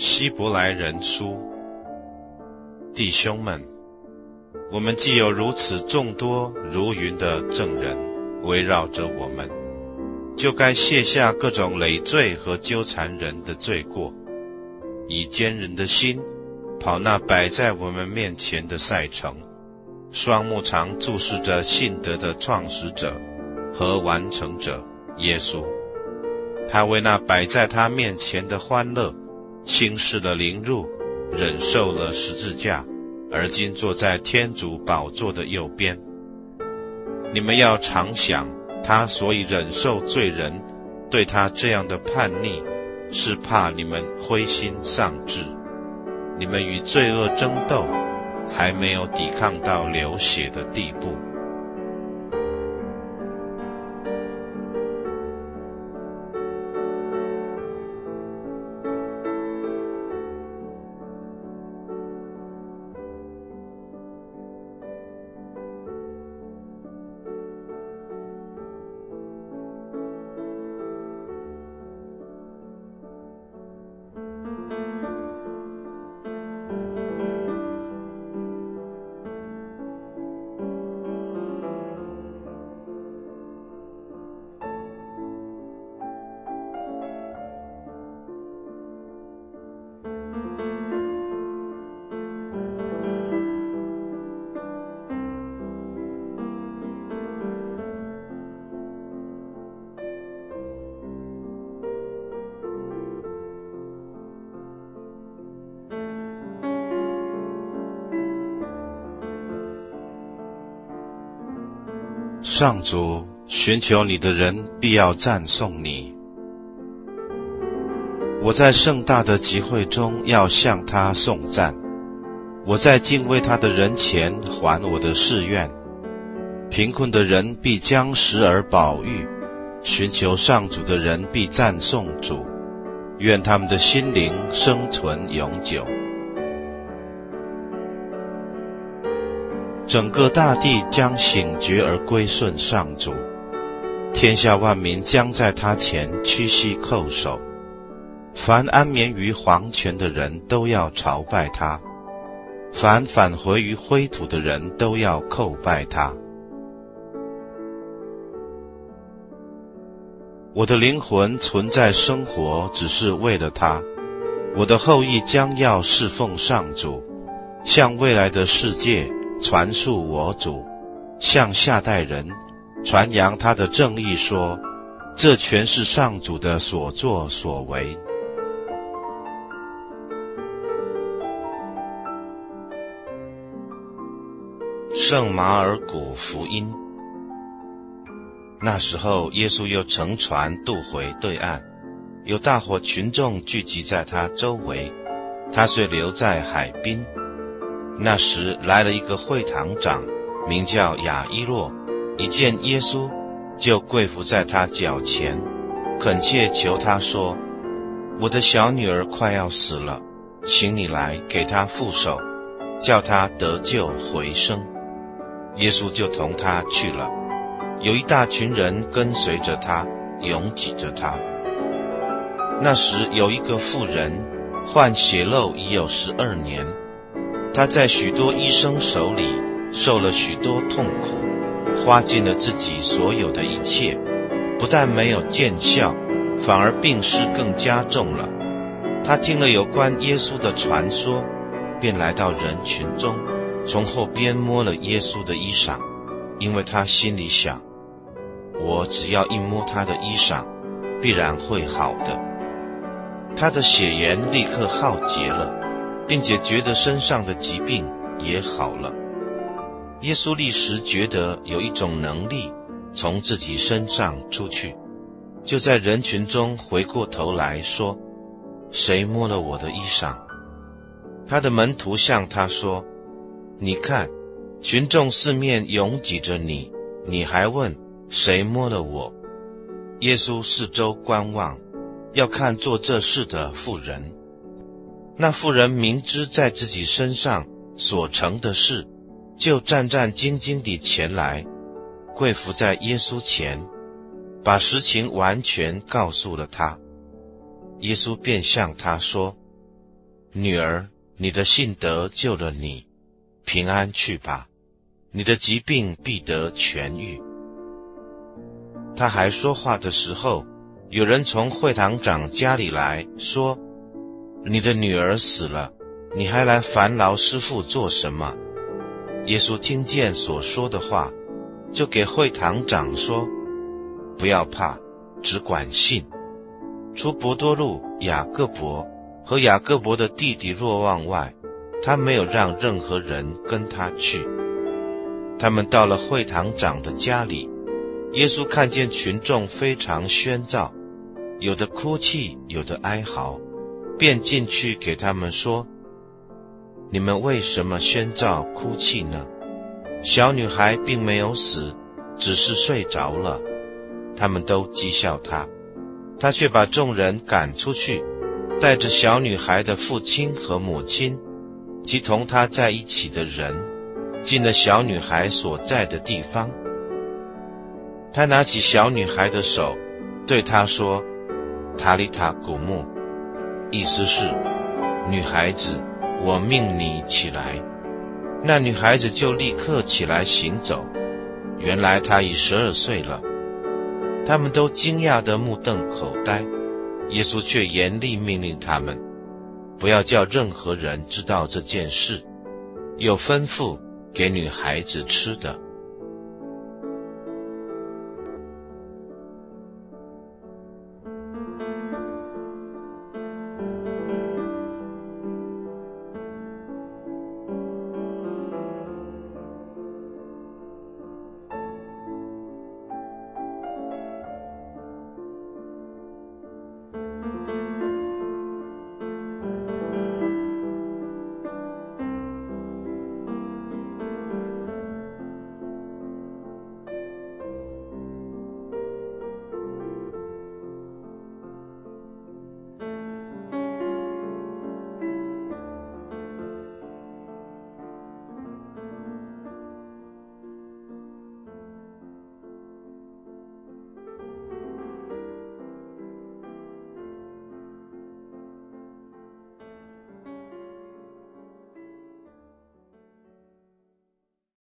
希伯来人书，弟兄们，我们既有如此众多如云的证人围绕着我们，就该卸下各种累赘和纠缠人的罪过，以坚韧的心跑那摆在我们面前的赛程，双目常注视着信德的创始者和完成者耶稣。他为那摆在他面前的欢乐轻视了凌辱，忍受了十字架，而今坐在天主宝座的右边。你们要常想，他所以忍受罪人对他这样的叛逆，是怕你们灰心丧志。你们与罪恶争斗，还没有抵抗到流血的地步。上主，寻求你的人必要赞颂你。我在盛大的集会中要向他颂赞，我在敬畏他的人前还我的誓愿。贫困的人必将食而饱飫，寻求上主的人必赞颂主，愿他们的心灵生存永久。整个大地将醒觉而归顺上主，天下万民将在他前屈膝叩首，凡安眠于黄泉的人都要朝拜他，凡返回于灰土的人都要叩拜他。我的灵魂存在生活，只是为了他。我的后裔将要侍奉上主，向未来的世界传述我主，向下代人传扬他的正义，说这全是上主的所作所为。圣马尔谷福音。那时候耶稣又乘船渡回对岸，有大伙群众聚集在他周围，他遂留在海滨。那时来了一个会堂长，名叫雅伊洛，一见耶稣就跪伏在他脚前，恳切求他说，我的小女儿快要死了，请你来给她覆手，叫她得救回生。耶稣就同他去了，有一大群人跟随着他，拥挤着他。那时有一个妇人患血漏已有12年，他在许多医生手里受了许多痛苦，花尽了自己所有的一切，不但没有见效，反而病势更加重了。他听了有关耶稣的传说，便来到人群中，从后边摸了耶稣的衣裳，因为他心里想，我只要一摸他的衣裳，必然会好的。他的血盐立刻耗竭了，并且觉得身上的疾病也好了。耶稣立时觉得有一种能力从自己身上出去，就在人群中回过头来说，谁摸了我的衣裳？他的门徒向他说，你看，群众四面拥挤着你，你还问谁摸了我？耶稣四周观望，要看做这事的妇人。那妇人明知在自己身上所成的事，就战战兢兢地前来，跪伏在耶稣前，把实情完全告诉了他。耶稣便向他说， 女儿，你的信德救了你，平安去吧，你的疾病必得痊愈。”他还说话的时候，有人从会堂长家里来说：“你的女儿死了，你还来烦劳师傅做什么？”耶稣听见所说的话，就给会堂长说：“不要怕，只管信。”除伯多禄、雅各伯和雅各伯的弟弟若望外，他没有让任何人跟他去。他们到了会堂长的家里，耶稣看见群众非常喧噪，有的哭泣，有的哀嚎，便进去给他们说：“你们为什么喧噪哭泣呢？小女孩并没有死，只是睡着了。”他们都讥笑他，他却把众人赶出去，带着小女孩的父亲和母亲，及同他在一起的人，进了小女孩所在的地方。他拿起小女孩的手，对她说：“塔利塔古木”，意思是：“女孩子，我命你起来。”那女孩子就立刻起来行走。原来她已12岁了。他们都惊讶得目瞪口呆，耶稣却严厉命令他们，不要叫任何人知道这件事，又吩咐给女孩子吃的。